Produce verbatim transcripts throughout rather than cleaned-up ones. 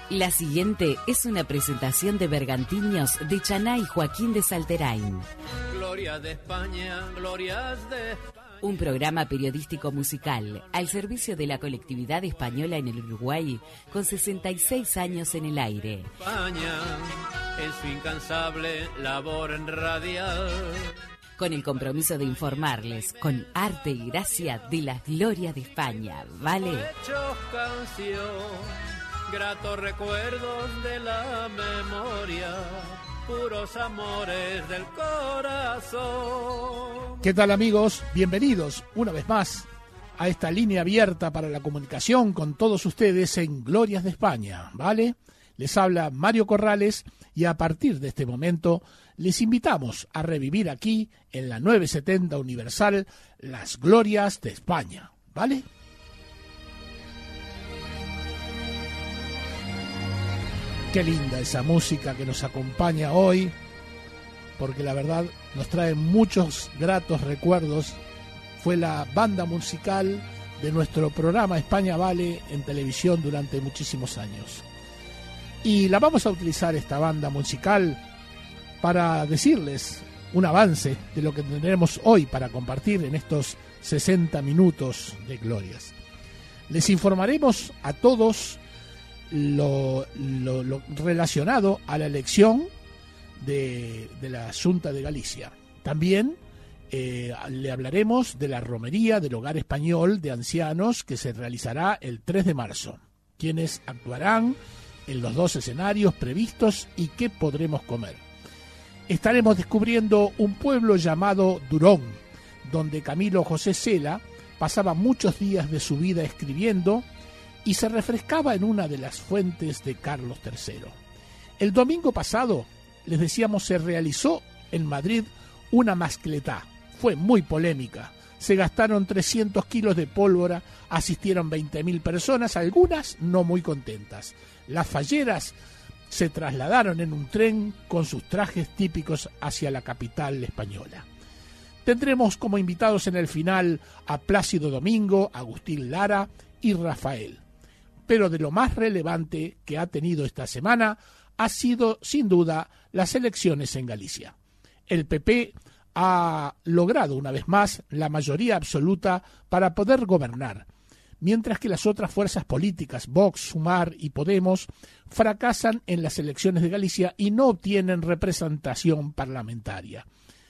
La siguiente es una presentación de Bergantiños de Chaná y Joaquín de Salterain. Gloria de España, glorias de España. Un programa periodístico musical al servicio de la colectividad española en el Uruguay con sesenta y seis años en el aire. España en su incansable labor radial. Con el compromiso de informarles con arte y gracia de la gloria de España, ¿vale? Hechos canción, gratos recuerdos de la memoria, puros amores del corazón. ¿Qué tal, amigos? Bienvenidos una vez más a esta línea abierta para la comunicación con todos ustedes en Glorias de España, ¿vale? Les habla Mario Corrales y a partir de este momento les invitamos a revivir aquí en la novecientos setenta Universal las glorias de España, ¿vale? Qué linda esa música que nos acompaña hoy, porque la verdad nos trae muchos gratos recuerdos. Fue la banda musical de nuestro programa España Vale en televisión durante muchísimos años. Y la vamos a utilizar, esta banda musical, para decirles un avance de lo que tendremos hoy para compartir en estos sesenta minutos de glorias. Les informaremos a todos lo, lo, lo relacionado a la elección de, de la Xunta de Galicia. También eh, le hablaremos de la romería del Hogar Español de Ancianos que se realizará el tres de marzo. Quienes actuarán en los dos escenarios previstos y qué podremos comer. Estaremos descubriendo un pueblo llamado Durón, donde Camilo José Cela pasaba muchos días de su vida escribiendo y se refrescaba en una de las fuentes de Carlos tercero. El domingo pasado, les decíamos, se realizó en Madrid una mascletá. Fue muy polémica. Se gastaron trescientos kilos de pólvora, asistieron veinte mil personas, algunas no muy contentas. Las falleras se trasladaron en un tren con sus trajes típicos hacia la capital española. Tendremos como invitados en el final a Plácido Domingo, Agustín Lara y Rafael. Pero de lo más relevante que ha tenido esta semana ha sido, sin duda, las elecciones en Galicia. El P P ha logrado una vez más la mayoría absoluta para poder gobernar, mientras que las otras fuerzas políticas, Vox, Sumar y Podemos, fracasan en las elecciones de Galicia y no obtienen representación parlamentaria.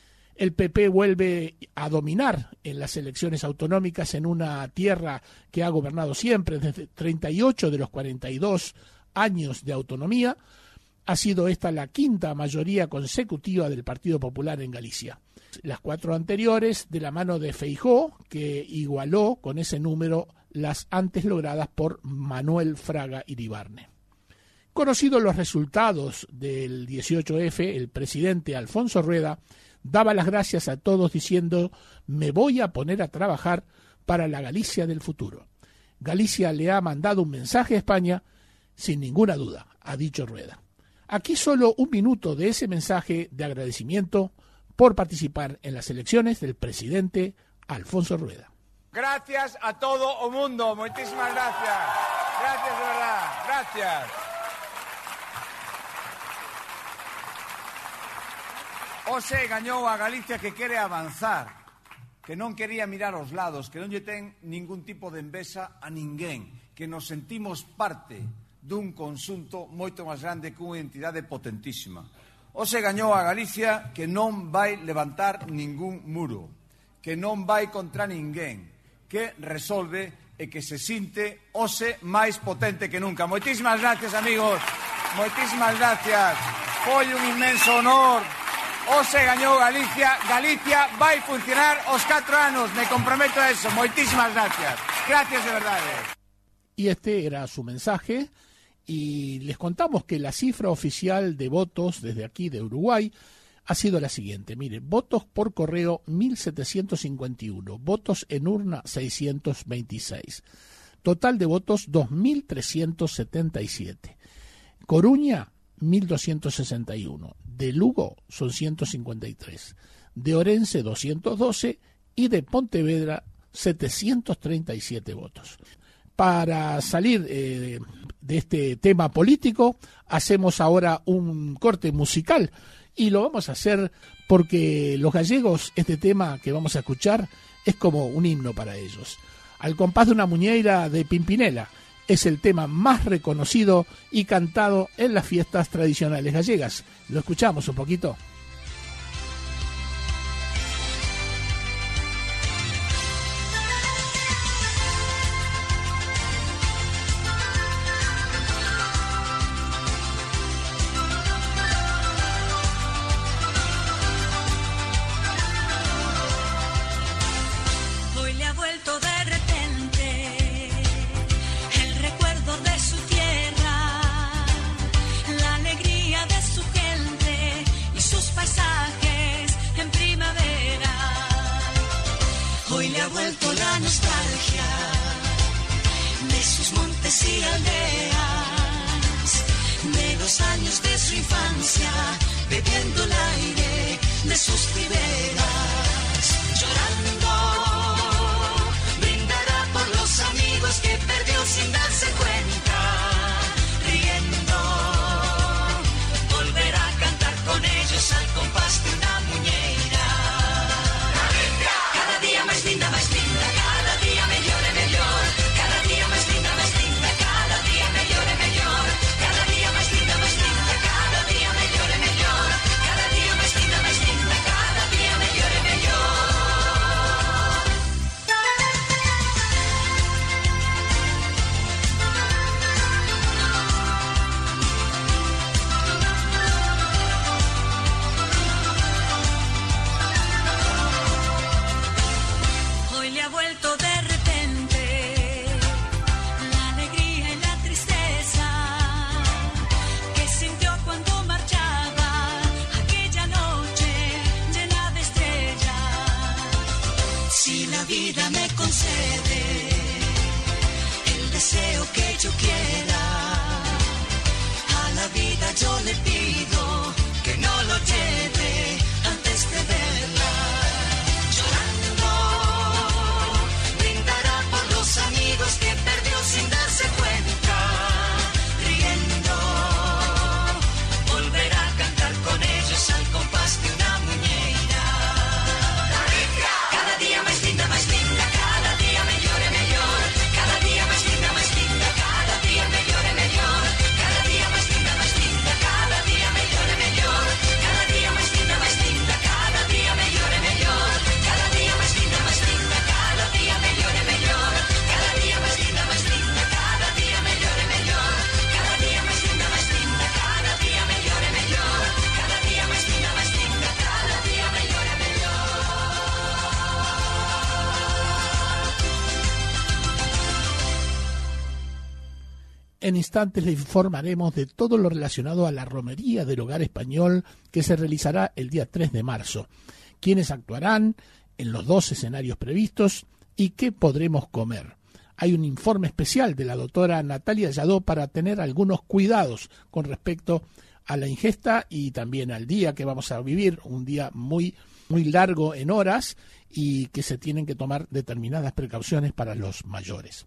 El P P vuelve a dominar en las elecciones autonómicas en una tierra que ha gobernado siempre desde treinta y ocho de los cuarenta y dos años de autonomía. Ha sido esta la quinta mayoría consecutiva del Partido Popular en Galicia. Las cuatro anteriores de la mano de Feijóo, que igualó con ese número las antes logradas por Manuel Fraga Iribarne. Conocidos los resultados del dieciocho efe, el presidente Alfonso Rueda daba las gracias a todos diciendo: me voy a poner a trabajar para la Galicia del futuro. Galicia le ha mandado un mensaje a España, sin ninguna duda, ha dicho Rueda. Aquí solo un minuto de ese mensaje de agradecimiento por participar en las elecciones del presidente Alfonso Rueda. Gracias a todo o mundo, muchísimas gracias. Gracias de verdad, gracias. Hoxe gañou a Galicia que quere avanzar, que non quería mirar aos lados, que non lle ten ningún tipo de envexa a ninguén, que nos sentimos parte dun conxunto moito máis grande que unha entidade potentísima. Hoxe gañou a Galicia que non vai levantar ningún muro, que non vai contra ninguén, que resolve e que se sinte hoxe máis potente que nunca. Moitísimas gracias, amigos. Moitísimas gracias. Foi un inmenso honor. Hoxe gañou Galicia. Galicia vai funcionar os catro anos. Me comprometo a eso. Moitísimas gracias. Gracias de verdade. Y este era su mensaje. Y les contamos que la cifra oficial de votos desde aquí de Uruguay ha sido la siguiente. Mire, votos por correo mil setecientos cincuenta y uno, votos en urna seiscientos veintiséis, total de votos dos mil trescientos setenta y siete. Coruña mil doscientos sesenta y uno, de Lugo son ciento cincuenta y tres, de Orense doscientos doce y de Pontevedra setecientos treinta y siete votos. Para salir eh, de este tema político, hacemos ahora un corte musical y lo vamos a hacer porque los gallegos, este tema que vamos a escuchar es como un himno para ellos. Al compás de una muñeira de Pimpinela es el tema más reconocido y cantado en las fiestas tradicionales gallegas. Lo escuchamos un poquito. Y aldeas de los años de su infancia, bebiendo el aire de sus riberas, llorando, brindará por los amigos que perdió sin darse cuenta, riendo, volverá a cantar con ellos al compás de una muñeira. Cada día más linda, más linda, cada día mejor y mejor, cada día más linda, más linda. Yo quiera, a la vida yo le pido que no lo lleve antes de verla, llorando, brindará por los amigos que perdió sin darse cuenta, riendo, volverá a cantar con ellos al compás de una muñeira. Cada día más linda, más linda, cada día mejor y mejor, cada día más linda, más linda. En instantes le informaremos de todo lo relacionado a la romería del Hogar Español que se realizará el día tres de marzo, quiénes actuarán en los dos escenarios previstos y qué podremos comer. Hay un informe especial de la doctora Natalia Lladó para tener algunos cuidados con respecto a la ingesta y también al día que vamos a vivir, un día muy, muy largo en horas y que se tienen que tomar determinadas precauciones para los mayores.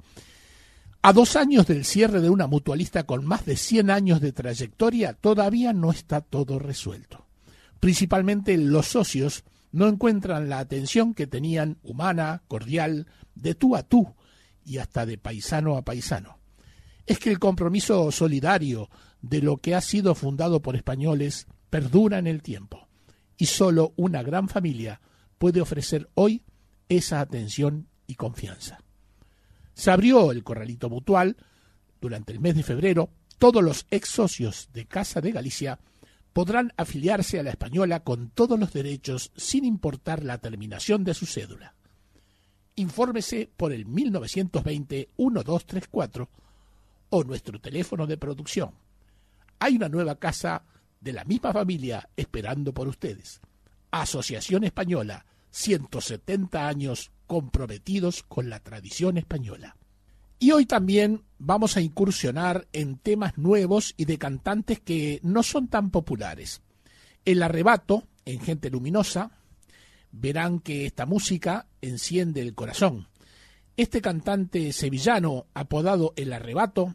A dos años del cierre de una mutualista con más de cien años de trayectoria, todavía no está todo resuelto. Principalmente los socios no encuentran la atención que tenían humana, cordial, de tú a tú y hasta de paisano a paisano. Es que el compromiso solidario de lo que ha sido fundado por españoles perdura en el tiempo y solo una gran familia puede ofrecer hoy esa atención y confianza. Se abrió el corralito mutual durante el mes de febrero. Todos los ex socios de Casa de Galicia podrán afiliarse a la Española con todos los derechos sin importar la terminación de su cédula. Infórmese por el mil novecientos veinte, doce treinta y cuatro o nuestro teléfono de producción. Hay una nueva casa de la misma familia esperando por ustedes. Asociación Española, ciento setenta años comprometidos con la tradición española. Y hoy también vamos a incursionar en temas nuevos y de cantantes que no son tan populares. El Arrebato, en Gente Luminosa, verán que esta música enciende el corazón. Este cantante sevillano, apodado El Arrebato,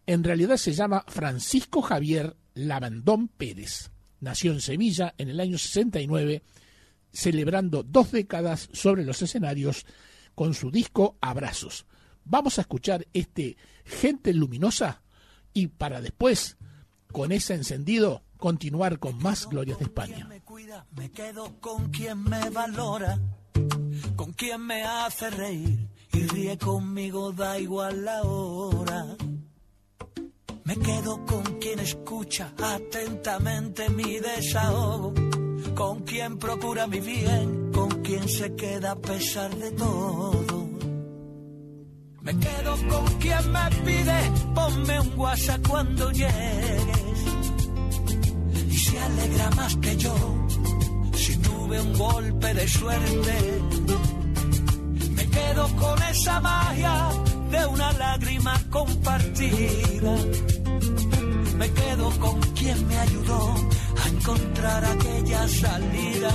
En realidad se llama Francisco Javier Lavandón Pérez. Nació en Sevilla en el año sesenta y nueve, celebrando dos décadas sobre los escenarios con su disco Abrazos. Vamos a escuchar este Gente Luminosa y para después, con ese encendido, continuar con más Glorias de España. Me cuida, me quedo con quien me valora, con quien me hace reír y ríe conmigo, da igual la hora. Me quedo con quien escucha atentamente mi desahogo, con quien procura mi bien, con quien se queda a pesar de todo. Me quedo con quien me pide, ponme un WhatsApp cuando llegues, y se alegra más que yo si tuve un golpe de suerte. Me quedo con esa magia de una lágrima compartida. Me quedo con quien me ayudó a encontrar aquella salida.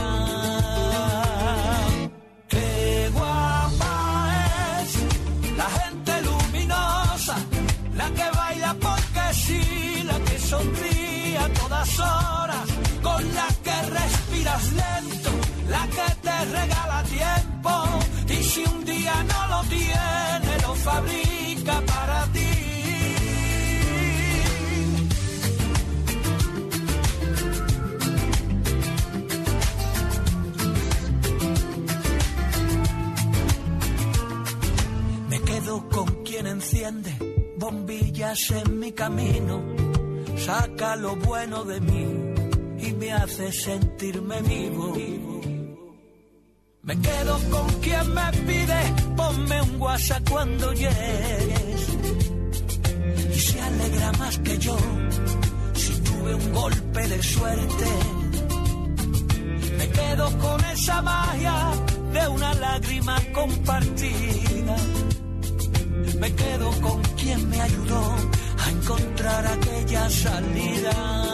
Qué guapa es la gente luminosa, la que baila porque sí, la que sonríe a todas horas, con la que respiras lento, la que te regala tiempo, y si un día no lo tiene, lo fabrica para ti. Me quedo con quien enciende bombillas en mi camino, saca lo bueno de mí y me hace sentirme vivo. Me quedo con quien me pide, ponme un WhatsApp cuando llegues, y se alegra más que yo si tuve un golpe de suerte. Me quedo con esa magia de una lágrima compartida. Me quedo con quien me ayudó a encontrar aquella salida.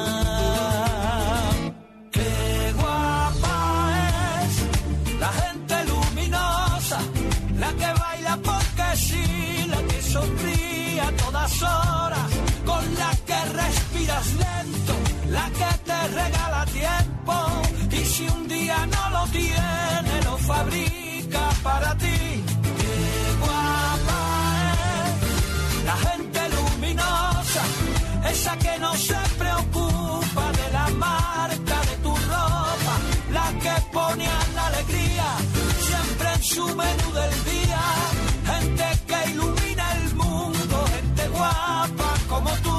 Qué guapa es la gente luminosa, la que baila porque sí, la que sonríe a todas horas, con la que respiras lento, la que te regala tiempo, y si un día no lo tiene, lo fabrica para ti. Qué guapa es la gente luminosa, esa que no se preocupa de la marca de tu ropa, la que pone a la alegría siempre en su menú del día. Gente que ilumina el mundo, gente guapa como tú.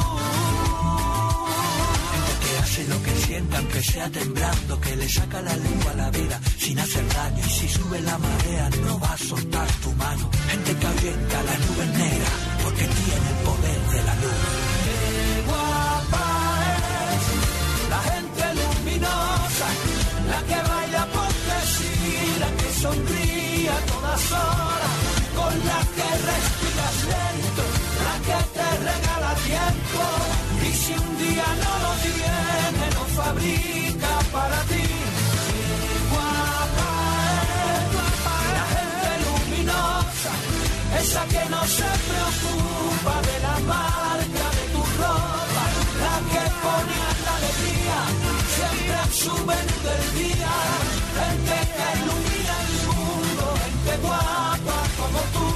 Gente que hace lo que sienta aunque sea temblando, que le saca la lengua a la vida sin hacer daño, y si sube la marea no va a soltar tu mano. Gente que ahuyenta las nubes negras porque tiene el poder de la luz. Qué guapa es la gente luminosa, la que baila porque sí, la que sonríe a todas horas, con la que respiras lento, la que te regala tiempo, y si un día no lo tiene, lo fabrica para ti. Qué guapa es la gente luminosa, esa que no se preocupa de la marca de tu ropa, la que pone a la alegría siempre en su menú del día. Gente que ilumina el mundo, gente guapa como tú.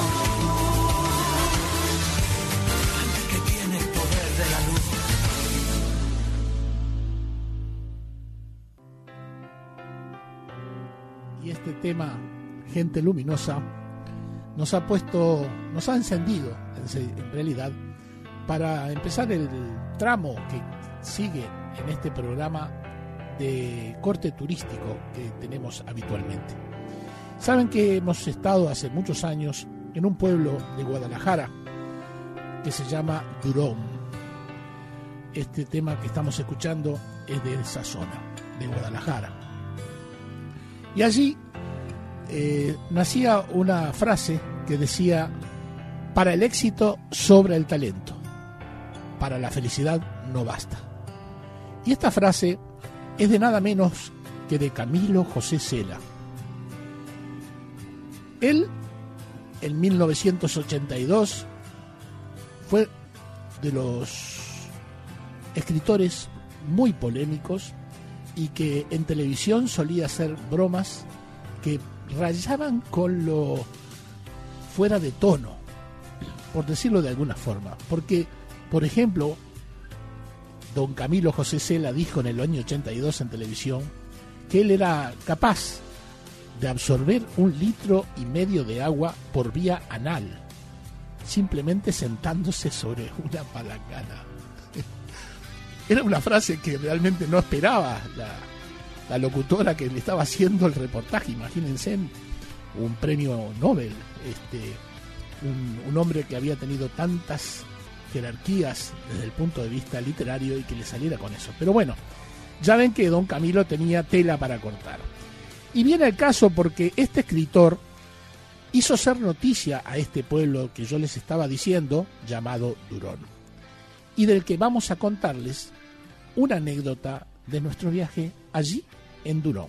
Gente que tiene el poder de la luz. Y este tema, Gente Luminosa, nos ha puesto, nos ha encendido en, en realidad para empezar el tramo que sigue en este programa de corte turístico que tenemos habitualmente. Saben que hemos estado hace muchos años en un pueblo de Guadalajara que se llama Durón. Este tema que estamos escuchando es de esa zona, de Guadalajara. Y allí eh, nacía una frase que decía: para el éxito sobra el talento, para la felicidad no basta. Y esta frase es de nada menos que de Camilo José Cela. Él, en mil novecientos ochenta y dos, fue de los escritores muy polémicos y que en televisión solía hacer bromas que rayaban con lo fuera de tono, por decirlo de alguna forma. Porque, por ejemplo, don Camilo José Cela dijo en el año ochenta y dos en televisión que él era capaz de absorber un litro y medio de agua por vía anal, simplemente sentándose sobre una palangana. Era una frase que realmente no esperaba la, la locutora que le estaba haciendo el reportaje. Imagínense, un premio Nobel, este, un, un hombre que había tenido tantas jerarquías desde el punto de vista literario y que le saliera con eso. Pero bueno, ya ven que don Camilo tenía tela para cortar. Y viene el caso porque este escritor hizo ser noticia a este pueblo que yo les estaba diciendo, llamado Durón, y del que vamos a contarles una anécdota de nuestro viaje allí en Durón.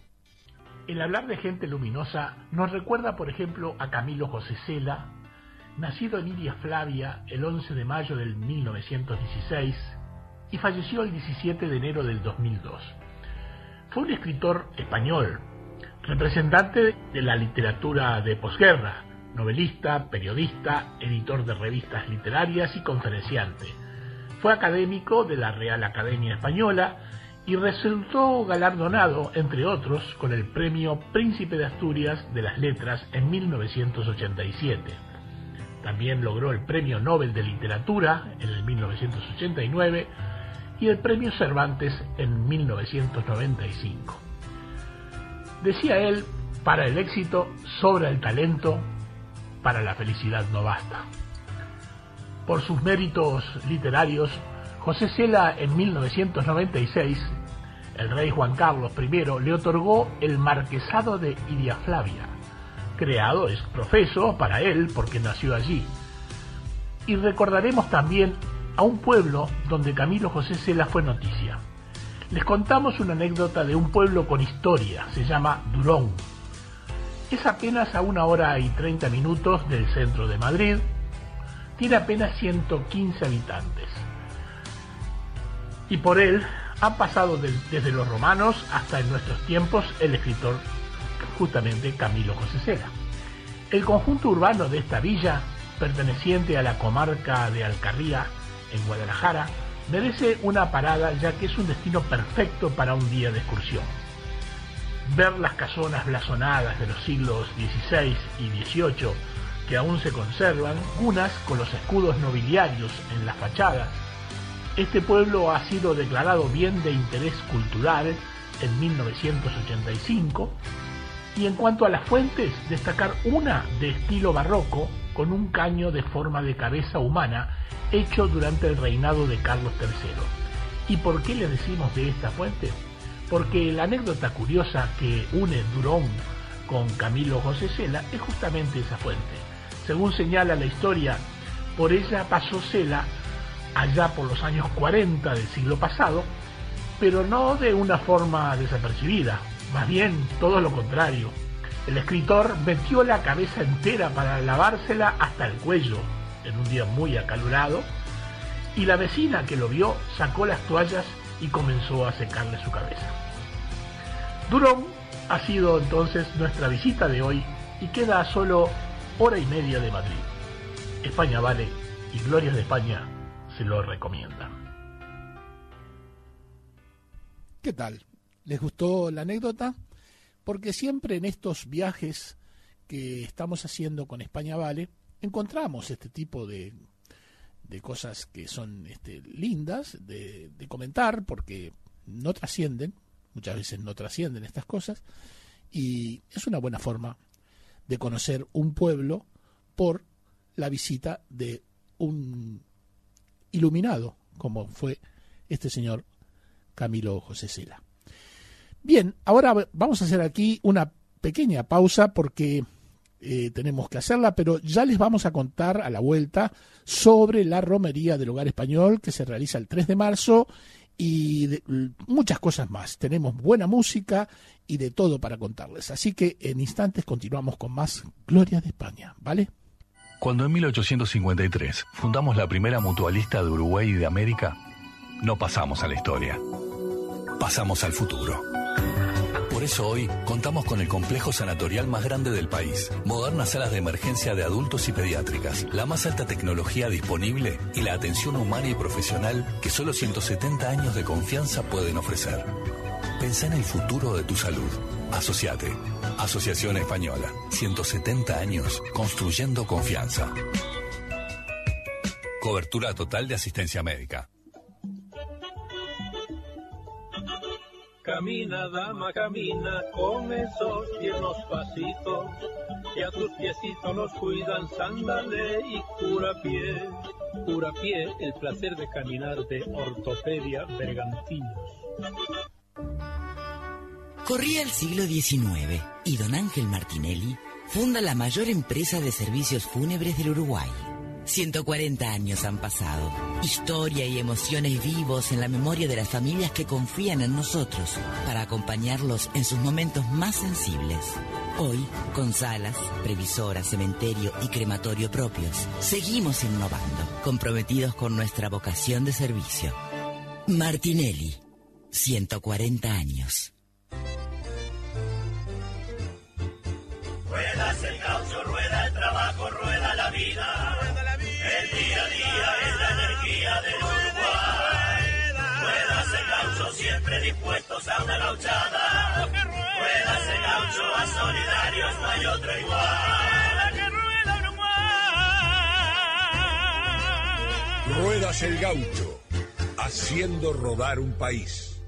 El hablar de gente luminosa nos recuerda, por ejemplo, a Camilo José Cela, nacido en Iria Flavia el once de mayo del mil novecientos dieciséis y falleció el diecisiete de enero del dos mil dos. Fue un escritor español, representante de la literatura de posguerra, novelista, periodista, editor de revistas literarias y conferenciante. Fue académico de la Real Academia Española y resultó galardonado, entre otros, con el Premio Príncipe de Asturias de las Letras en mil novecientos ochenta y siete. También logró el Premio Nobel de Literatura en el mil novecientos ochenta y nueve y el Premio Cervantes en mil novecientos noventa y cinco. Decía él, para el éxito sobra el talento, para la felicidad no basta. Por sus méritos literarios, José Cela en mil novecientos noventa y seis, el rey Juan Carlos primero le otorgó el marquesado de Iria Flavia, creado ex profeso para él porque nació allí. Y recordaremos también a un pueblo donde Camilo José Cela fue noticia. Les contamos una anécdota de un pueblo con historia, se llama Durón. Es apenas a una hora y treinta minutos del centro de Madrid, tiene apenas ciento quince habitantes. Y por él ha pasado de, desde los romanos hasta en nuestros tiempos el escritor justamente Camilo José Cela. El conjunto urbano de esta villa, perteneciente a la comarca de Alcarría, en Guadalajara, merece una parada ya que es un destino perfecto para un día de excursión. Ver las casonas blasonadas de los siglos dieciséis y dieciocho que aún se conservan, unas con los escudos nobiliarios en las fachadas. Este pueblo ha sido declarado bien de interés cultural en mil novecientos ochenta y cinco, y en cuanto a las fuentes, destacar una de estilo barroco con un caño de forma de cabeza humana hecho durante el reinado de Carlos tercero. ¿Y por qué le decimos de esta fuente? Porque la anécdota curiosa que une Durón con Camilo José Cela es justamente esa fuente. Según señala la historia, por ella pasó Cela allá por los años cuarenta del siglo pasado, pero no de una forma desapercibida, más bien todo lo contrario. El escritor metió la cabeza entera para lavársela hasta el cuello en un día muy acalorado, y la vecina que lo vio sacó las toallas y comenzó a secarle su cabeza. Durón ha sido entonces nuestra visita de hoy y queda a solo hora y media de Madrid. España vale y Glorias de España se lo recomiendan. ¿Qué tal? ¿Les gustó la anécdota? Porque siempre en estos viajes que estamos haciendo con España Vale encontramos este tipo de, de cosas que son este, lindas de, de comentar, porque no trascienden, muchas veces no trascienden estas cosas, y es una buena forma de conocer un pueblo por la visita de un iluminado, como fue este señor Camilo José Cela. Bien, ahora vamos a hacer aquí una pequeña pausa porque eh, tenemos que hacerla, pero ya les vamos a contar a la vuelta sobre la romería del Hogar Español que se realiza el tres de marzo y de, muchas cosas más. Tenemos buena música y de todo para contarles. Así que en instantes continuamos con más Glorias de España, ¿vale? Cuando en mil ochocientos cincuenta y tres fundamos la primera mutualista de Uruguay y de América, no pasamos a la historia, pasamos al futuro. Por eso hoy contamos con el complejo sanatorial más grande del país, modernas salas de emergencia de adultos y pediátricas, la más alta tecnología disponible y la atención humana y profesional que solo ciento setenta años de confianza pueden ofrecer. Pensá en el futuro de tu salud. Asociate. Asociación Española. ciento setenta años construyendo confianza. Cobertura total de asistencia médica. Camina, dama, camina con esos tiernos pasitos, que a tus piecitos los cuidan sándale y curapié. Curapié, el placer de caminar de Ortopedia Bergantinos. Corría el siglo diecinueve y don Ángel Martinelli funda la mayor empresa de servicios fúnebres del Uruguay. ciento cuarenta años han pasado. Historia y emociones vivos en la memoria de las familias que confían en nosotros para acompañarlos en sus momentos más sensibles. Hoy, con salas, previsora, cementerio y crematorio propios, seguimos innovando, comprometidos con nuestra vocación de servicio. Martinelli, ciento cuarenta años. Ruedas el gaucho, rueda el trabajo, rueda la vida. El día a día es la energía del Uruguay. Ruedas el gaucho, siempre dispuestos a una gauchada. Ruedas el gaucho, a solidarios no hay otro igual. Ruedas el gaucho, haciendo rodar un país.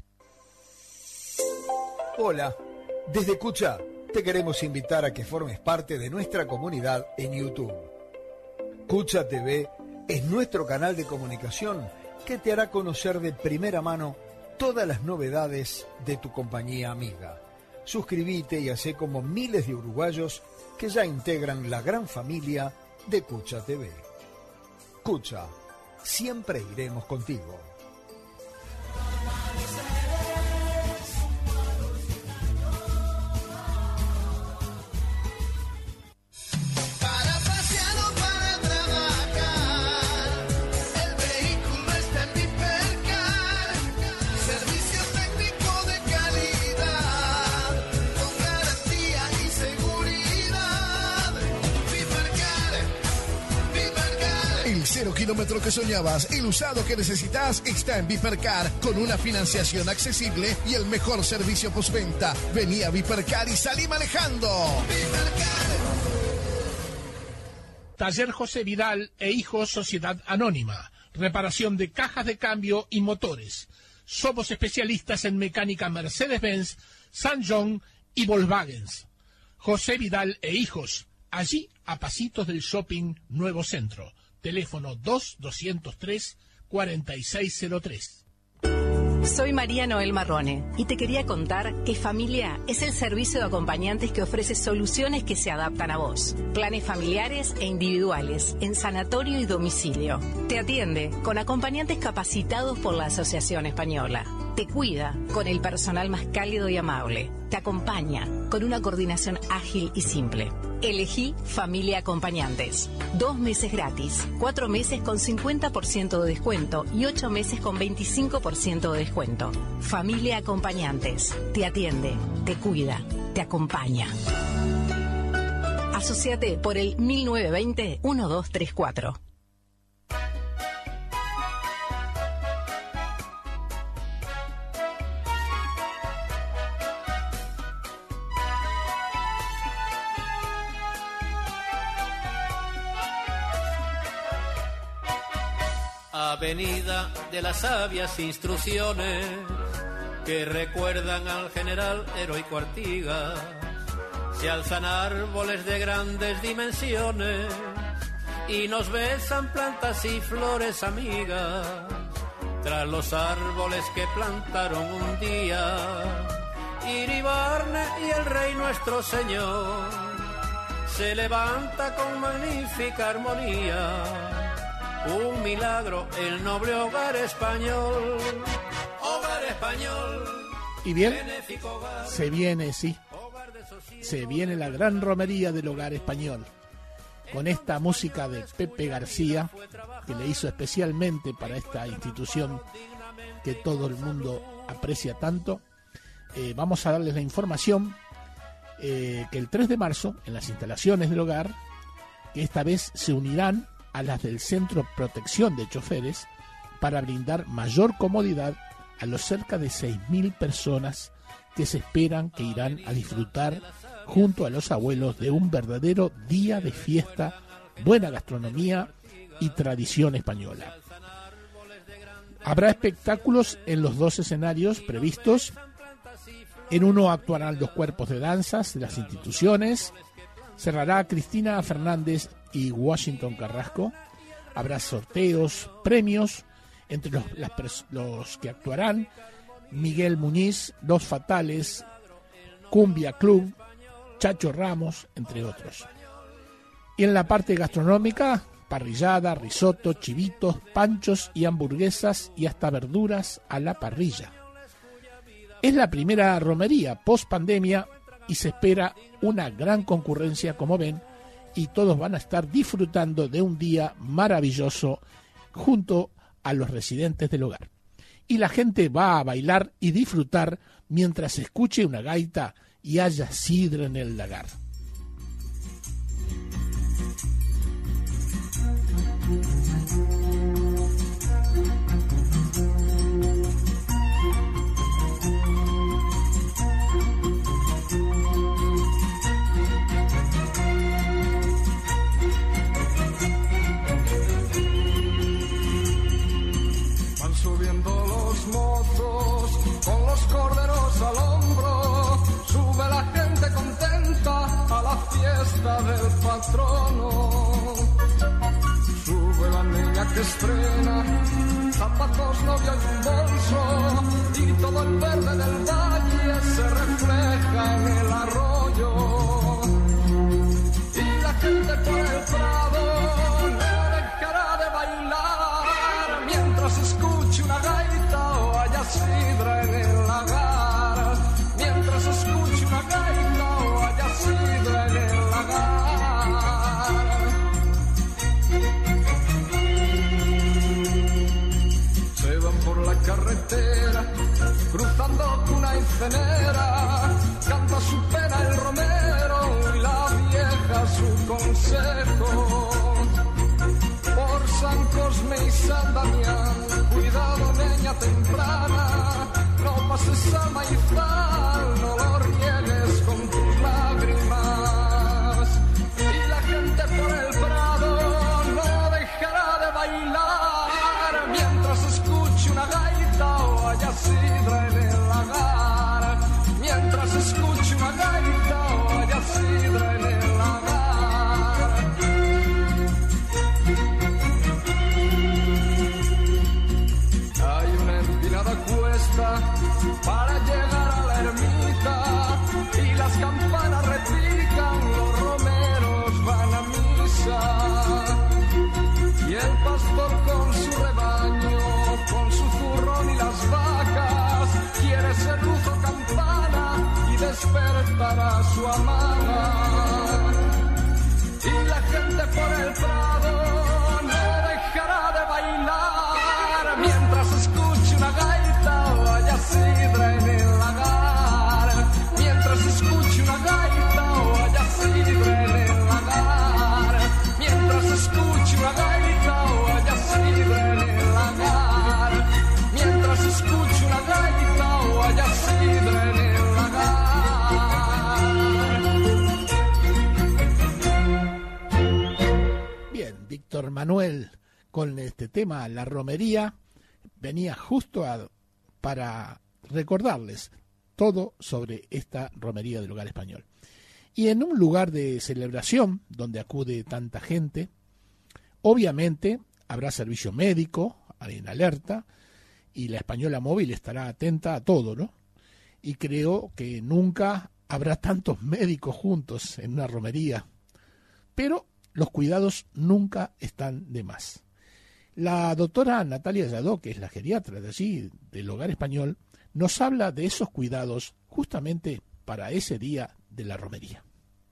Hola, desde Cucha te queremos invitar a que formes parte de nuestra comunidad en YouTube. Cucha T V es nuestro canal de comunicación que te hará conocer de primera mano todas las novedades de tu compañía amiga. Suscríbete y hacé como miles de uruguayos que ya integran la gran familia de Cucha T V. Cucha, siempre iremos contigo. Cero kilómetro que soñabas, el usado que necesitas está en Vipercar con una financiación accesible y el mejor servicio postventa. Vení a Vipercar y salí manejando. Taller José Vidal e Hijos Sociedad Anónima. Reparación de cajas de cambio y motores. Somos especialistas en mecánica Mercedes-Benz, San John y Volkswagen. José Vidal e Hijos, allí a pasitos del Shopping Nuevo Centro. Teléfono dos doscientos tres, cuarenta y seis cero tres. Soy María Noel Marrone y te quería contar que Familia es el servicio de acompañantes que ofrece soluciones que se adaptan a vos. Planes familiares e individuales en sanatorio y domicilio. Te atiende con acompañantes capacitados por la Asociación Española. Te cuida con el personal más cálido y amable. Te acompaña con una coordinación ágil y simple. Elegí Familia Acompañantes. Dos meses gratis, cuatro meses con cincuenta por ciento de descuento y ocho meses con veinticinco por ciento de descuento. Familia Acompañantes. Te atiende, te cuida, te acompaña. Asociate por el mil novecientos veinte, doce treinta y cuatro. Avenida de las sabias instrucciones que recuerdan al general heroico Artigas. Se alzan árboles de grandes dimensiones y nos besan plantas y flores amigas. Tras los árboles que plantaron un día Iribarne y el rey nuestro señor, se levanta con magnífica armonía. Un milagro, el noble hogar español, hogar español. Y bien, se viene, sí, se viene la gran romería del hogar español. con esta música de Pepe García, que le hizo especialmente para esta institución que todo el mundo aprecia tanto. Eh, vamos a darles la información eh, que el tres de marzo, en las instalaciones del hogar, que esta vez se unirán a las del Centro Protección de Choferes para brindar mayor comodidad a los cerca de seis mil personas que se esperan que irán a disfrutar junto a los abuelos de un verdadero día de fiesta, buena gastronomía y tradición española. Habrá espectáculos en los dos escenarios previstos. En uno actuarán los cuerpos de danzas de las instituciones. Cerrará Cristina Fernández y Washington Carrasco. Habrá sorteos, premios, entre los, las, los que actuarán Miguel Muñiz, Los Fatales, Cumbia Club, Chacho Ramos, entre otros. Y en la parte gastronómica, parrillada, risotto, chivitos, panchos y hamburguesas y hasta verduras a la parrilla. Es la primera romería post pandemia y se espera una gran concurrencia, como ven, y todos van a estar disfrutando de un día maravilloso junto a los residentes del hogar. Y la gente va a bailar y disfrutar mientras escuche una gaita y haya sidra en el lagar. Subiendo los mozos con los corderos al hombro, sube la gente contenta a la fiesta del patrono. Sube la niña que estrena zapatos, novio y un bolso, y todo el verde del valle se refleja en el arroyo. Y la gente por el prado no dejará de bailar mientras escuche una gaita o haya sidra en el lagar. Mientras escuche una gaita o haya sidra en el lagar. Se van por la carretera, cruzando Tuna y Cenera, canta su pena el romero y la vieja su consejo. Por San Cosme y San Damián, cuidado niña temprana, no pases al maizal, no lo riegues con tus lágrimas. Y la gente por el prado no dejará de bailar mientras escuche una gaita o haya sidra en el lagar. Mientras escuche una gaita o haya sidra en el lagar. Cuesta para llegar a la ermita y las campanas repican, los romeros van a misa y el pastor con su rebaño, con su zurrón y las vacas quiere ser luz o campana y despertar a su amada. Y la gente por el prado no dejará de bailar mientras escuche una gaita o haya sidra en el lagar. Mientras escuche una gaita o haya sidra en el lagar. Mientras escuche una gaita o haya sidra en el lagar. Mientras escuche una gaita o haya sidra en el lagar. Bien, Víctor Manuel con este tema, la romería, venía justo a, para recordarles todo sobre esta romería del hogar español. Y en un lugar de celebración donde acude tanta gente, obviamente habrá servicio médico en alerta y la Española Móvil estará atenta a todo, ¿no? Y creo que nunca habrá tantos médicos juntos en una romería, pero los cuidados nunca están de más. La doctora Natalia Lladó, que es la geriatra de allí, del hogar español, nos habla de esos cuidados justamente para ese día de la romería.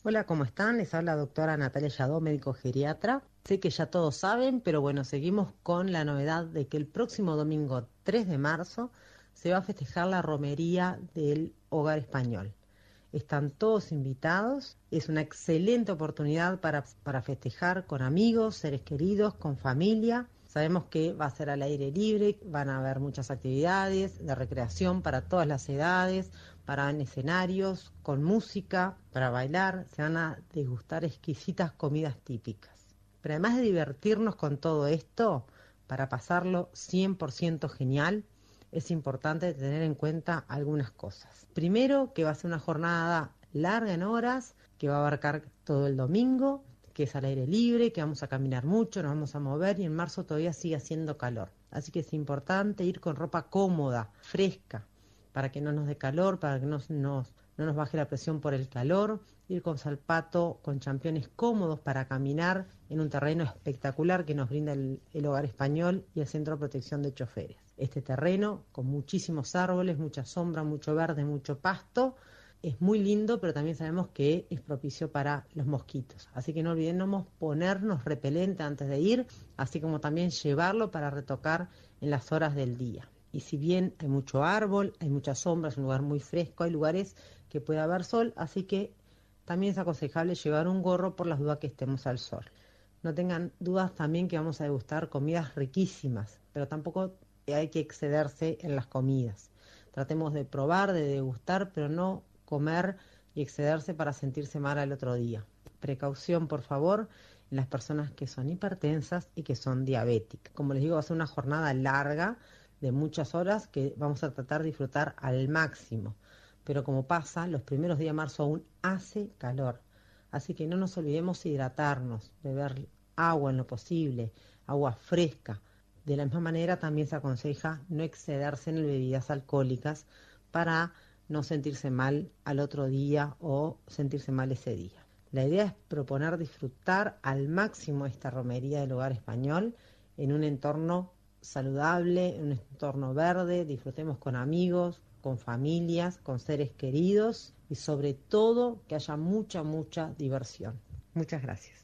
Hola, ¿cómo están? Les habla la doctora Natalia Yadó, médico geriatra. Sé que ya todos saben, pero bueno, seguimos con la novedad de que el próximo domingo tres de marzo se va a festejar la romería del Hogar Español. Están todos invitados, es una excelente oportunidad para, para festejar con amigos, seres queridos, con familia. Sabemos que va a ser al aire libre, van a haber muchas actividades de recreación para todas las edades, para en escenarios, con música, para bailar, se van a degustar exquisitas comidas típicas. Pero además de divertirnos con todo esto, para pasarlo cien por ciento genial, es importante tener en cuenta algunas cosas. Primero, que va a ser una jornada larga en horas, que va a abarcar todo el domingo, que es al aire libre, que vamos a caminar mucho, nos vamos a mover y en marzo todavía sigue haciendo calor. Así que es importante ir con ropa cómoda, fresca, para que no nos dé calor, para que no nos, no nos baje la presión por el calor, ir con zapato, con championes cómodos para caminar en un terreno espectacular que nos brinda el, el Hogar Español y el Centro de Protección de Choferes. Este terreno con muchísimos árboles, mucha sombra, mucho verde, mucho pasto, es muy lindo, pero también sabemos que es propicio para los mosquitos. Así que no olvidemos ponernos repelente antes de ir, así como también llevarlo para retocar en las horas del día. Y si bien hay mucho árbol, hay mucha sombra, es un lugar muy fresco, hay lugares que puede haber sol, así que también es aconsejable llevar un gorro por las dudas que estemos al sol. No tengan dudas también que vamos a degustar comidas riquísimas, pero tampoco hay que excederse en las comidas. Tratemos de probar, de degustar, pero no comer y excederse para sentirse mal al otro día. Precaución, por favor, en las personas que son hipertensas y que son diabéticas. Como les digo, va a ser una jornada larga de muchas horas que vamos a tratar de disfrutar al máximo. Pero como pasa, los primeros días de marzo aún hace calor. Así que no nos olvidemos hidratarnos, beber agua en lo posible, agua fresca. De la misma manera también se aconseja no excederse en bebidas alcohólicas para no sentirse mal al otro día o sentirse mal ese día. La idea es proponer disfrutar al máximo esta romería del Hogar Español en un entorno saludable, en un entorno verde, disfrutemos con amigos, con familias, con seres queridos y sobre todo que haya mucha, mucha diversión. Muchas gracias.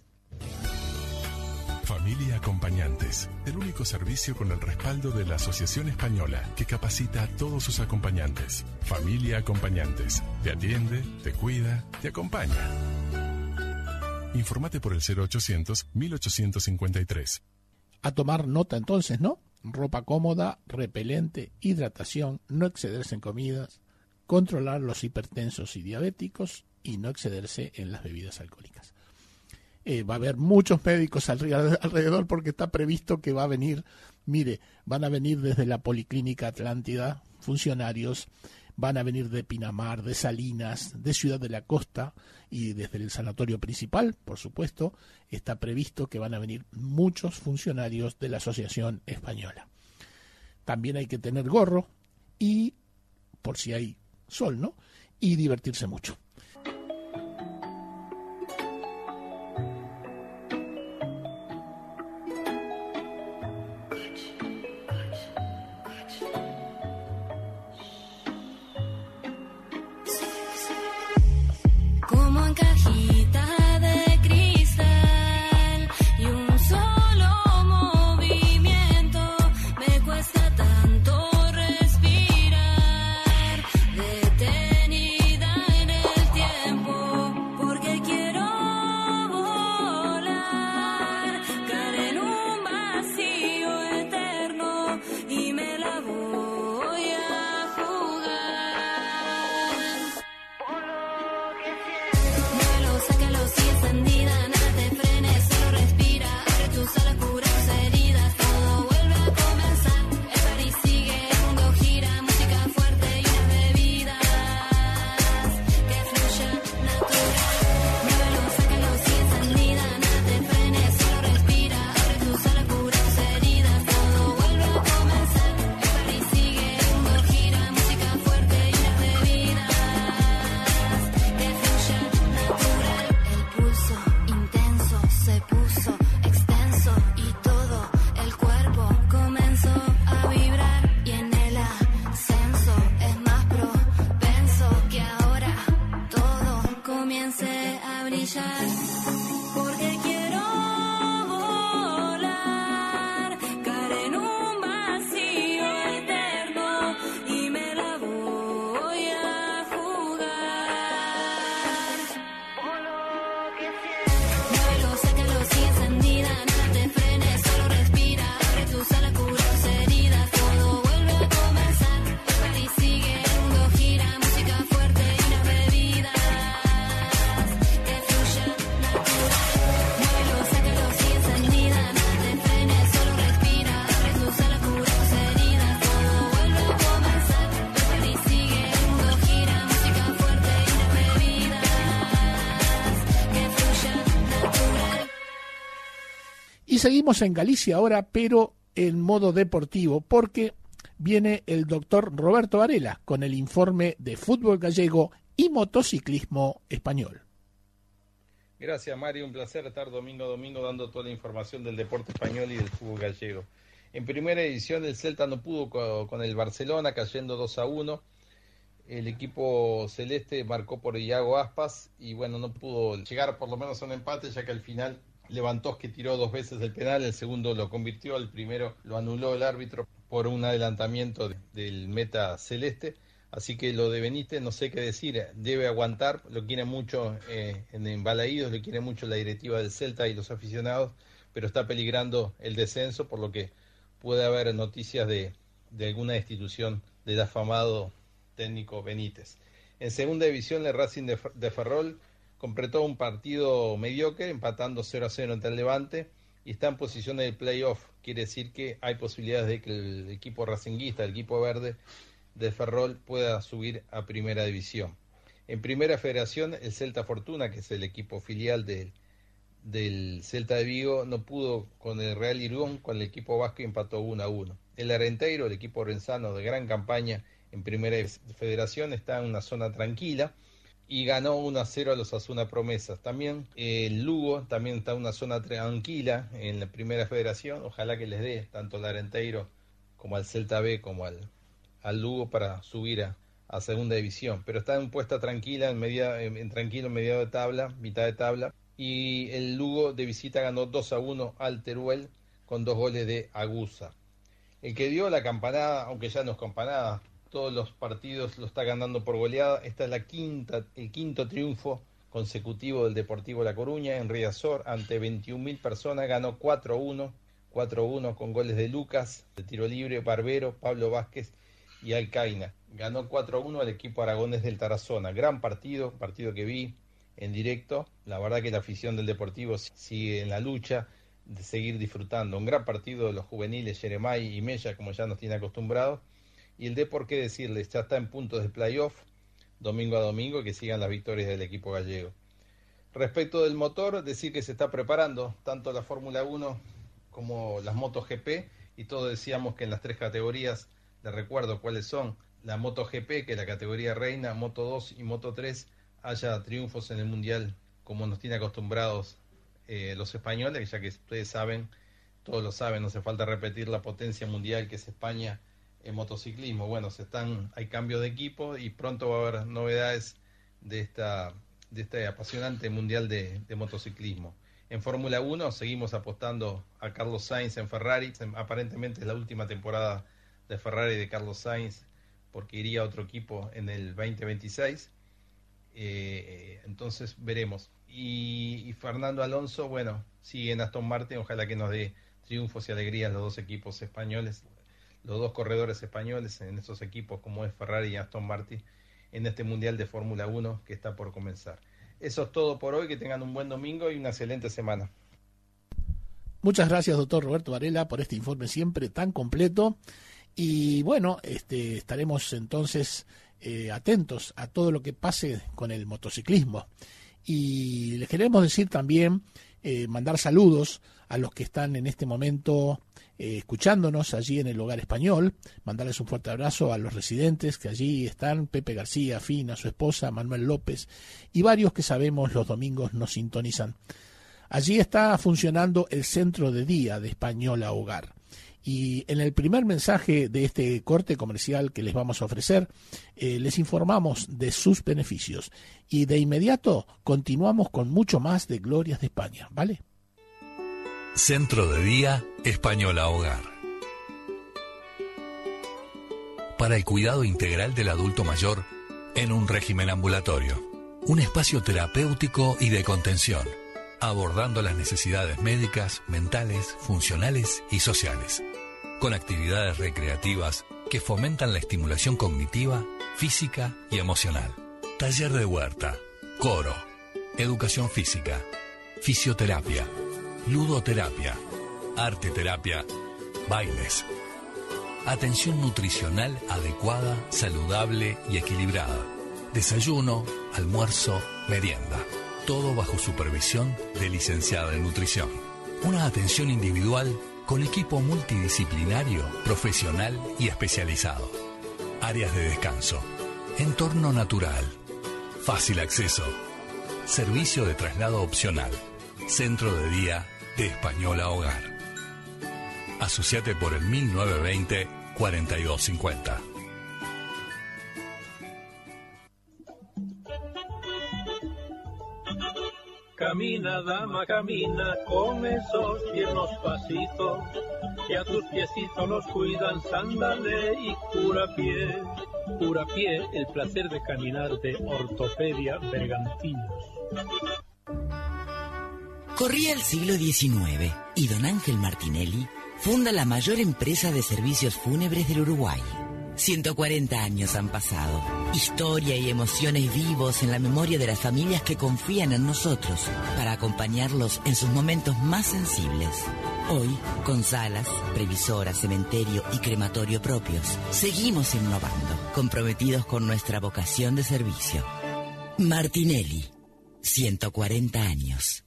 Familia Acompañantes, el único servicio con el respaldo de la Asociación Española que capacita a todos sus acompañantes. Familia Acompañantes, te atiende, te cuida, te acompaña. Informate por el cero ochocientos, mil ochocientos cincuenta y tres. A tomar nota entonces, ¿no? Ropa cómoda, repelente, hidratación, no excederse en comidas, controlar los hipertensos y diabéticos y no excederse en las bebidas alcohólicas. Eh, va a haber muchos médicos alrededor porque está previsto que va a venir, mire, van a venir desde la Policlínica Atlántida, funcionarios, van a venir de Pinamar, de Salinas, de Ciudad de la Costa y desde el sanatorio principal, por supuesto, está previsto que van a venir muchos funcionarios de la Asociación Española. También hay que tener gorro y, por si hay sol, ¿no? Y divertirse mucho. Como en cajita de cristal y un solo movimiento me cuesta tanto respirar, detenida en el seguimos en Galicia ahora, pero en modo deportivo, porque viene el doctor Roberto Varela con el informe de fútbol gallego y motociclismo español. Gracias, Mario. Un placer estar domingo a domingo dando toda la información del deporte español y del fútbol gallego. En primera edición el Celta no pudo con el Barcelona, cayendo dos a uno. El equipo celeste marcó por Iago Aspas y bueno, no pudo llegar por lo menos a un empate, ya que al final Lewandowski tiró dos veces el penal, el segundo lo convirtió, el primero lo anuló el árbitro por un adelantamiento del meta celeste. Así que lo de Benítez no sé qué decir, debe aguantar, lo quiere mucho eh, en Embalaídos, lo quiere mucho la directiva del Celta y los aficionados, pero está peligrando el descenso, por lo que puede haber noticias de, de alguna destitución del afamado técnico Benítez. En segunda división, el Racing de, de Ferrol completó un partido mediocre, empatando cero a cero ante el Levante, y está en posición de playoff. Quiere decir que hay posibilidades de que el equipo racinguista, el equipo verde de Ferrol, pueda subir a primera división. En primera federación, el Celta Fortuna, que es el equipo filial de, del Celta de Vigo, no pudo con el Real Irún, con el equipo vasco, y empató uno a uno. El Arenteiro, el equipo orensano de gran campaña en primera federación, está en una zona tranquila y ganó uno a cero a los Asuna Promesas. También eh, el Lugo también está en una zona tranquila en la primera federación. Ojalá que les dé tanto al Arenteiro como al Celta B como al, al Lugo para subir a, a segunda división. Pero está en puesta tranquila, en, media, en, en tranquilo en medio de tabla, mitad de tabla. Y el Lugo de visita ganó dos a uno al Teruel con dos goles de Aguza. El que dio la campanada, aunque ya no es campanada, todos los partidos lo está ganando por goleada. Esta es la quinta, el quinto triunfo consecutivo del Deportivo La Coruña en Riazor ante veintiún mil personas. Ganó cuatro a uno, cuatro a uno con goles de Lucas, de tiro libre, Barbero, Pablo Vázquez y Alcaina. Ganó cuatro a uno al equipo aragonés del Tarazona. Gran partido, partido que vi en directo. La verdad que la afición del Deportivo sigue en la lucha de seguir disfrutando. Un gran partido de los juveniles Jeremay y Mella, como ya nos tiene acostumbrados. Y el Depor, qué decirles, ya está en puntos de playoff, domingo a domingo, que sigan las victorias del equipo gallego. Respecto del motor, decir que se está preparando tanto la Fórmula uno como las MotoGP, y todos decíamos que en las tres categorías, les recuerdo cuáles son, la MotoGP, que es la categoría reina, Moto dos y Moto tres, haya triunfos en el Mundial, como nos tiene acostumbrados eh, los españoles, ya que ustedes saben, todos lo saben, no hace falta repetir la potencia mundial que es España en motociclismo. Bueno, se están, hay cambios de equipo y pronto va a haber novedades de esta de este apasionante mundial de, de motociclismo. En Fórmula uno seguimos apostando a Carlos Sainz en Ferrari. Aparentemente es la última temporada de Ferrari de Carlos Sainz, porque iría a otro equipo en el veinte veintiséis. Eh, entonces veremos. Y, y Fernando Alonso, bueno, sigue en Aston Martin. Ojalá que nos dé triunfos y alegrías los dos equipos españoles, los dos corredores españoles en esos equipos como es Ferrari y Aston Martin en este Mundial de Fórmula uno que está por comenzar. Eso es todo por hoy, que tengan un buen domingo y una excelente semana. Muchas gracias, doctor Roberto Varela, por este informe siempre tan completo. Y bueno, este, estaremos entonces eh, atentos a todo lo que pase con el motociclismo. Y les queremos decir también, eh, mandar saludos a los que están en este momento eh, escuchándonos allí en el Hogar Español, mandarles un fuerte abrazo a los residentes que allí están, Pepe García, Fina, su esposa, Manuel López, y varios que sabemos los domingos nos sintonizan. Allí está funcionando el centro de día de Española Hogar. Y en el primer mensaje de este corte comercial que les vamos a ofrecer, eh, les informamos de sus beneficios. Y de inmediato continuamos con mucho más de Glorias de España, ¿vale? Centro de Día Española Hogar. Para el cuidado integral del adulto mayor en un régimen ambulatorio. Un espacio terapéutico y de contención, abordando las necesidades médicas, mentales, funcionales y sociales, con actividades recreativas que fomentan la estimulación cognitiva, física y emocional. Taller de huerta, coro, educación física, fisioterapia, ludoterapia, arteterapia, bailes. Atención nutricional adecuada, saludable y equilibrada. Desayuno, almuerzo, merienda. Todo bajo supervisión de licenciada en nutrición. Una atención individual con equipo multidisciplinario, profesional y especializado. Áreas de descanso. Entorno natural. Fácil acceso. Servicio de traslado opcional. Centro de día de Española Hogar. Asociate por el mil novecientos veinte, cuarenta y dos cincuenta. Camina, dama, camina con esos tiernos pasitos, que a tus piecitos los cuidan Sándale y Curapié. Curapié, el placer de caminar de Ortopedia Bergantinos. Corría el siglo diecinueve y don Ángel Martinelli funda la mayor empresa de servicios fúnebres del Uruguay. ciento cuarenta años han pasado. Historia y emociones vivos en la memoria de las familias que confían en nosotros para acompañarlos en sus momentos más sensibles. Hoy, con salas, previsoras, cementerio y crematorio propios, seguimos innovando, comprometidos con nuestra vocación de servicio. Martinelli, ciento cuarenta años.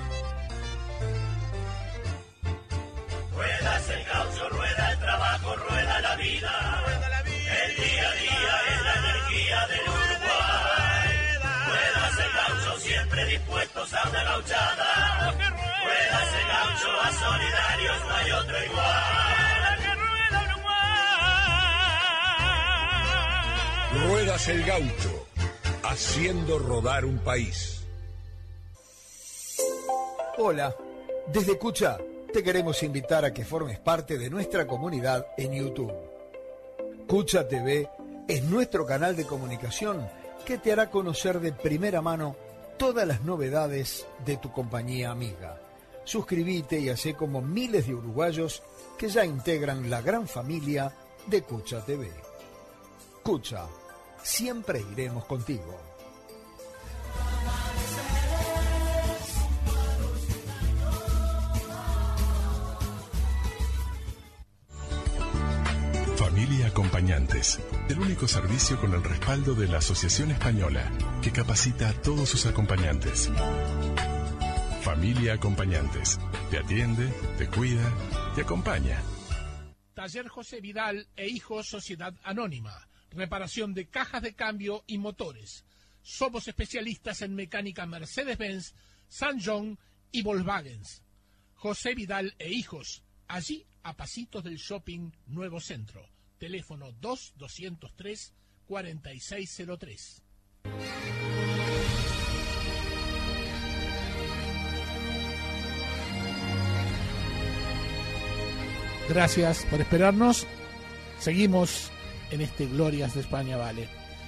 Ruedas el gaucho, rueda el trabajo, rueda la vida. El día a día es la energía del Uruguay. Ruedas el gaucho, siempre dispuestos a una gauchada. Ruedas el gaucho, a solidarios no hay otro igual. Ruedas el gaucho, haciendo rodar un país. Hola, desde Cucha te queremos invitar a que formes parte de nuestra comunidad en YouTube. Cucha T V es nuestro canal de comunicación que te hará conocer de primera mano todas las novedades de tu compañía amiga. Suscríbete y hacé como miles de uruguayos que ya integran la gran familia de Cucha T V. Cucha, siempre iremos contigo. Familia Acompañantes, el único servicio con el respaldo de la Asociación Española, que capacita a todos sus acompañantes. Familia Acompañantes, te atiende, te cuida, te acompaña. Taller José Vidal e Hijos Sociedad Anónima, reparación de cajas de cambio y motores. Somos especialistas en mecánica Mercedes-Benz, San John y Volkswagen. José Vidal e Hijos, allí a pasitos del Shopping Nuevo Centro. Teléfono dos doscientos tres, cuarenta y seis cero tres. Gracias por esperarnos. Seguimos en este Glorias de España Vale.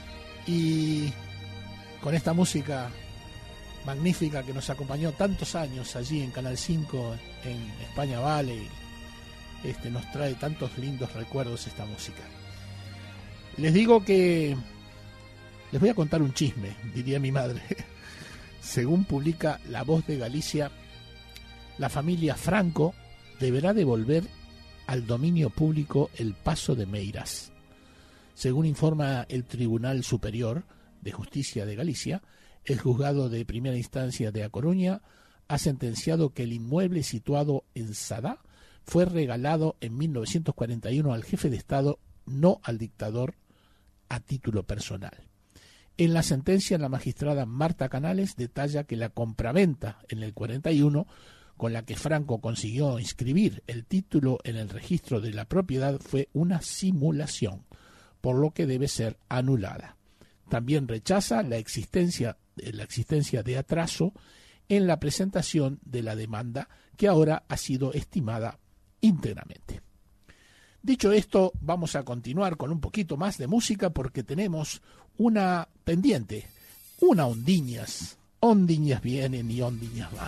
Y con esta música magnífica que nos acompañó tantos años allí en Canal cinco, en España Vale, Este, nos trae tantos lindos recuerdos esta música. Les digo que les voy a contar un chisme, diría mi madre. Según publica La Voz de Galicia, la familia Franco deberá devolver al dominio público el Paso de Meiras. Según informa el Tribunal Superior de Justicia de Galicia, el juzgado de primera instancia de A Coruña ha sentenciado que el inmueble situado en Sadá fue regalado en mil novecientos cuarenta y uno al jefe de Estado, no al dictador, a título personal. En la sentencia, la magistrada Marta Canales detalla que la compraventa en el cuarenta y uno, con la que Franco consiguió inscribir el título en el registro de la propiedad, fue una simulación, por lo que debe ser anulada. También rechaza la existencia, la existencia de atraso en la presentación de la demanda, que ahora ha sido estimada íntegramente. Dicho esto, vamos a continuar con un poquito más de música porque tenemos una pendiente, una ondiñas. Ondiñas vienen y ondiñas van.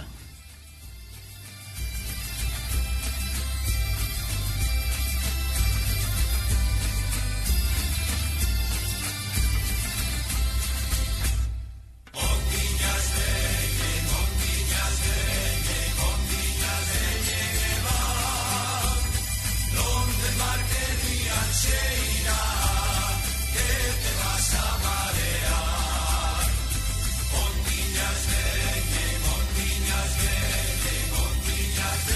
Ondiñas,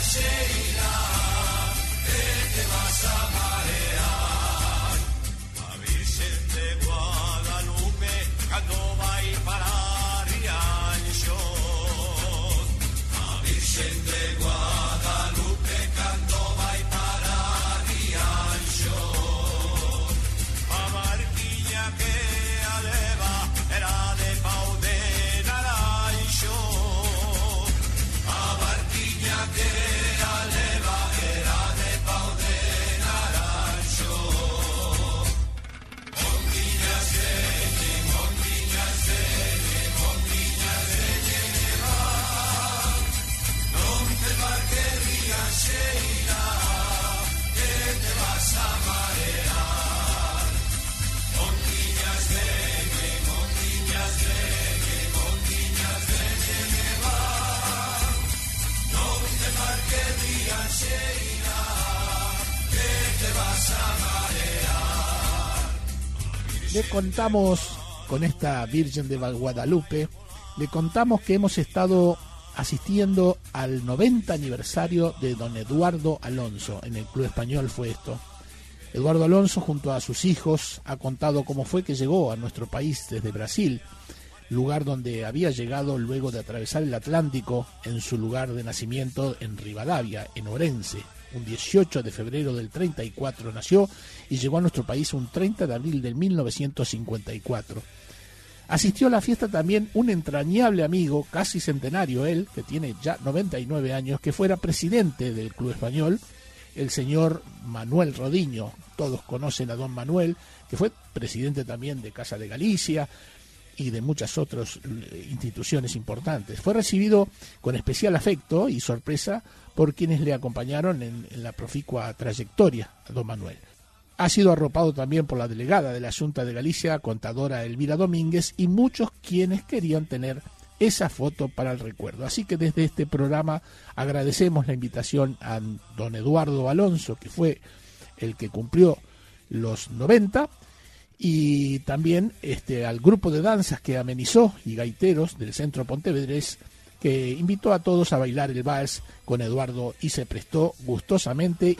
Sheila, que te vas a marear. La Virgen de Guadalupe, cuando va a ir para Riancho. La Virgen de Guadalupe, cuando va a ir para Riancho. A barquilla que aleva era de Pau de Naranjo. A barquilla que aleva era de Pau de Naranjo. Montiñas de montiñas de montiñas de lleva. No te embarques Riancheira, que te vas a marear. Montiñas de montiñas de montiñas de lleva. No te embarques Riancheira, que te vas a marear. Le contamos con esta Virgen de Guadalupe, le contamos que hemos estado asistiendo al noventa aniversario de don Eduardo Alonso. En el Club Español fue esto. Eduardo Alonso, junto a sus hijos, ha contado cómo fue que llegó a nuestro país desde Brasil, lugar donde había llegado luego de atravesar el Atlántico en su lugar de nacimiento en Rivadavia, en Orense. Un dieciocho de febrero del treinta y cuatro nació y llegó a nuestro país un treinta de abril del mil novecientos cincuenta y cuatro. Asistió a la fiesta también un entrañable amigo, casi centenario él, que tiene ya noventa y nueve años, que fuera presidente del Club Español, el señor Manuel Rodiño. Todos conocen a don Manuel, que fue presidente también de Casa de Galicia y de muchas otras instituciones importantes. Fue recibido con especial afecto y sorpresa por quienes le acompañaron en, en la proficua trayectoria a don Manuel. Ha sido arropado también por la delegada de la Junta de Galicia, contadora Elvira Domínguez, y muchos quienes querían tener esa foto para el recuerdo. Así que desde este programa agradecemos la invitación a don Eduardo Alonso, que fue el que cumplió los noventa, y también este, al grupo de danzas que amenizó y gaiteros del Centro Pontevedrés, que invitó a todos a bailar el vals con Eduardo y se prestó gustosamente.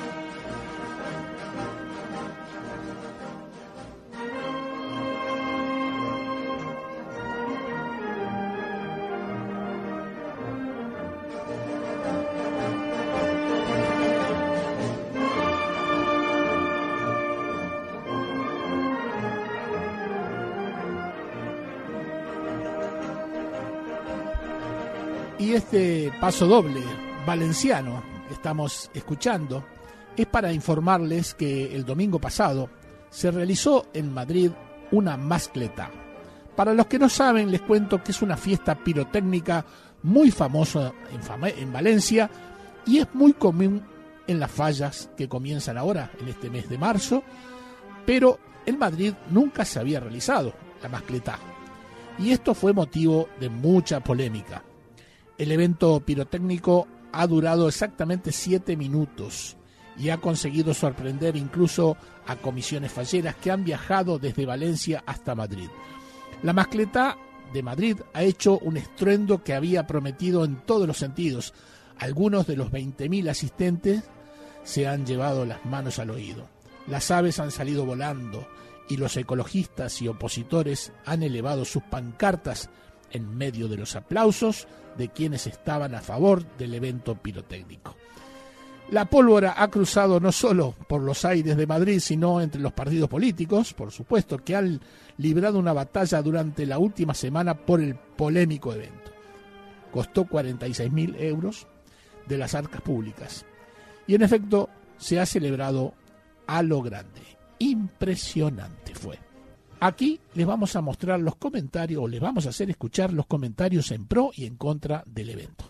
Y este paso doble valenciano que estamos escuchando es para informarles que el domingo pasado se realizó en Madrid una mascleta. Para los que no saben, les cuento que es una fiesta pirotécnica muy famosa en, fama, en Valencia, y es muy común en las fallas que comienzan ahora en este mes de marzo, pero en Madrid nunca se había realizado la mascleta, y esto fue motivo de mucha polémica. El evento pirotécnico ha durado exactamente siete minutos y ha conseguido sorprender incluso a comisiones falleras que han viajado desde Valencia hasta Madrid. La mascleta de Madrid ha hecho un estruendo que había prometido en todos los sentidos. Algunos de los veinte mil asistentes se han llevado las manos al oído. Las aves han salido volando y los ecologistas y opositores han elevado sus pancartas en medio de los aplausos de quienes estaban a favor del evento pirotécnico. La pólvora ha cruzado no solo por los aires de Madrid, sino entre los partidos políticos, por supuesto, que han librado una batalla durante la última semana por el polémico evento. Costó cuarenta y seis mil euros de las arcas públicas. Y en efecto, se ha celebrado a lo grande. Impresionante fue. Aquí les vamos a mostrar los comentarios, o les vamos a hacer escuchar los comentarios en pro y en contra del evento.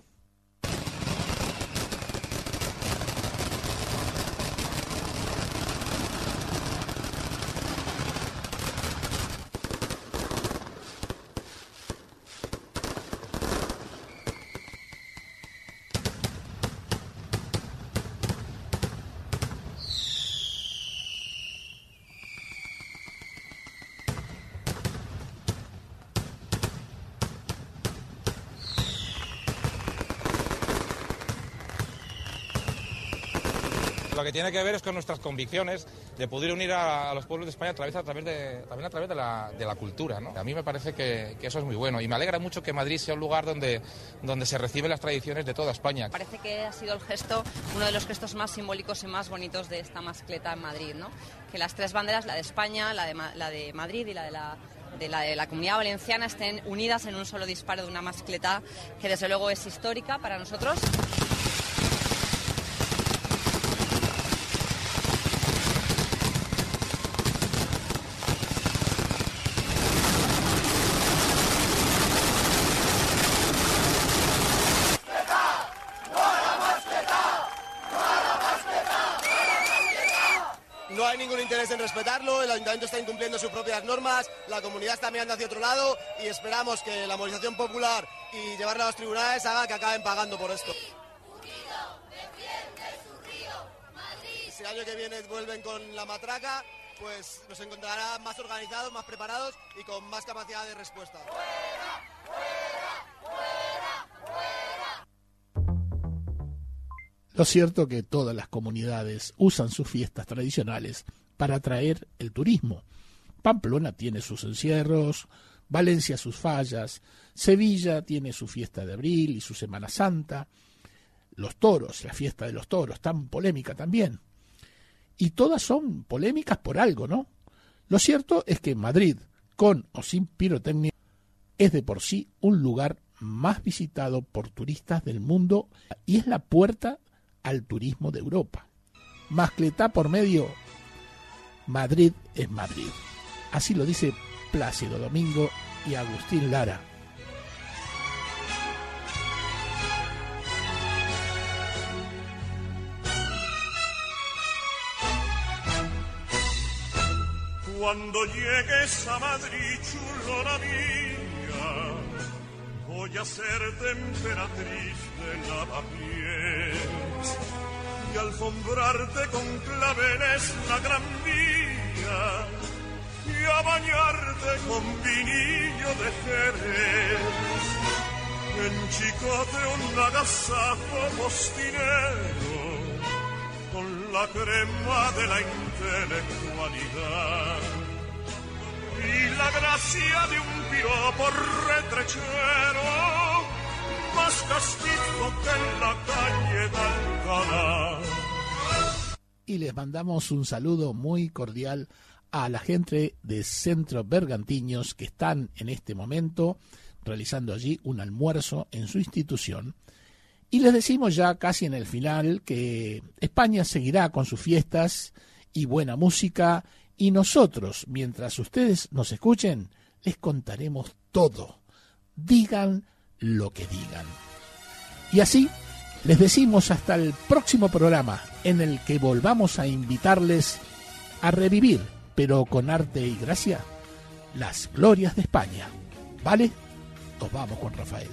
lo que tiene que ver es con nuestras convicciones de poder unir a, a los pueblos de España a través, a través de, también a través de la, de la cultura, ¿no? A mí me parece que, que eso es muy bueno y me alegra mucho que Madrid sea un lugar donde, donde se reciben las tradiciones de toda España. Parece que ha sido el gesto, uno de los gestos más simbólicos y más bonitos de esta mascleta en Madrid, ¿no? Que las tres banderas, la de España, la de, la de Madrid y la de la... De la, de la Comunidad Valenciana estén unidas en un solo disparo de una mascleta que desde luego es histórica para nosotros. No hay ningún interés en respetarlo, el ayuntamiento está incumpliendo sus propias normas, la comunidad está mirando hacia otro lado y esperamos que la movilización popular y llevarla a los tribunales haga que acaben pagando por esto. Si el año que viene vuelven con la matraca, pues nos encontrarán más organizados, más preparados y con más capacidad de respuesta. ¡Fuera! ¡Fuera! ¡Fuera! ¡Fuera! Lo cierto que todas las comunidades usan sus fiestas tradicionales para atraer el turismo. Pamplona tiene sus encierros, Valencia sus fallas, Sevilla tiene su fiesta de abril y su Semana Santa, los toros, la fiesta de los toros, tan polémica también. Y todas son polémicas por algo, ¿no? Lo cierto es que Madrid, con o sin pirotecnia, es de por sí un lugar más visitado por turistas del mundo y es la puerta al turismo de Europa. Mascletá por medio, Madrid es Madrid. Así lo dice Plácido Domingo y Agustín Lara. Cuando llegues a Madrid, chulona mía, voy a ser temperatriz de lavapiés y alfombrarte con claveles la gran vía y a bañarte con vinillo de Jerez. En Chicote un agasajo postinero con la crema de la intelectualidad y la gracia de un piropo retrechero más castizo que en la calle de Alcalá. Y les mandamos un saludo muy cordial a la gente de Centro Bergantiños que están en este momento realizando allí un almuerzo en su institución. Y les decimos ya casi en el final que España seguirá con sus fiestas y buena música, y nosotros, mientras ustedes nos escuchen, les contaremos todo. Digan lo que digan. Y así les decimos hasta el próximo programa, en el que volvamos a invitarles a revivir, pero con arte y gracia, las glorias de España. ¿Vale? Nos vamos con Rafael.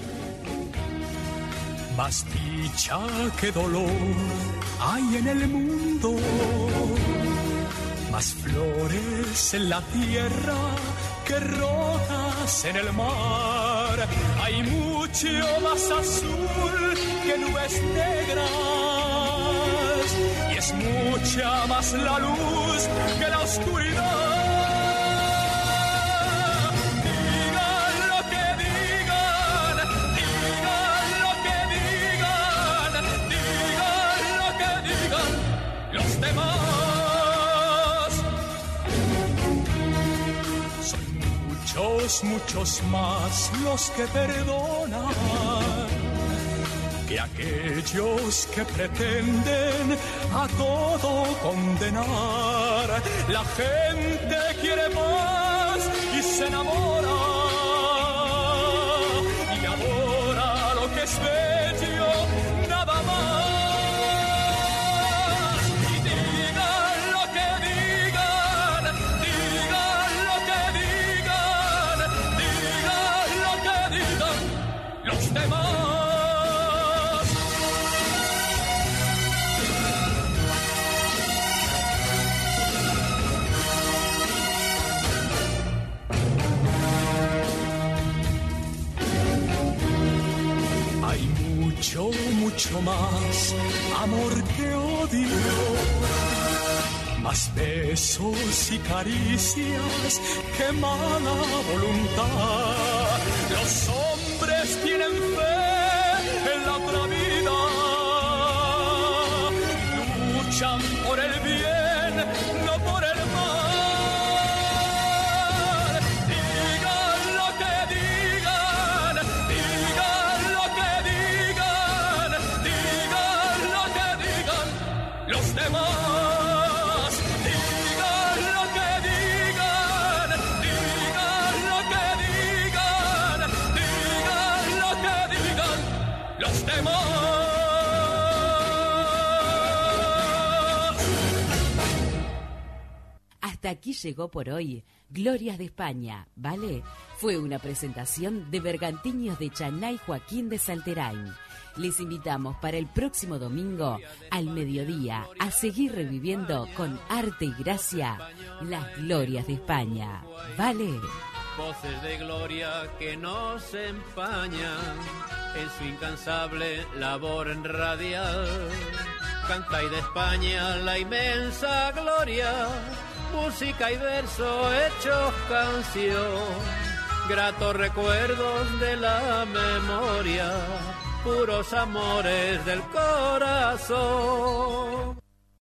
Más dicha que dolor hay en el mundo, más flores en la tierra que rocas en el mar. Hay mucho más azul que nubes negras y es mucha más la luz que la oscuridad. Muchos, muchos más los que perdonan que aquellos que pretenden a todo condenar. La gente quiere paz y se enamora y adora lo que es bello, nada más. mucho, mucho más amor que odio. Más besos y caricias que mala voluntad. Los hombres tienen fe en la otra vida, luchan por el bien, no por el mal. Digan lo que digan, digan lo que digan, digan lo que digan los demás. Hasta aquí llegó por hoy Glorias de España, ¿vale? Fue una presentación de Bergantiños de Chanay Joaquín de Salterain. Les invitamos para el próximo domingo al mediodía a seguir reviviendo con arte y gracia las glorias de España, ¿vale? Voces de gloria que nos empañan en su incansable labor en radial. Canta y de España la inmensa gloria, música y verso hechos canción, gratos recuerdos de la memoria, puros amores del corazón.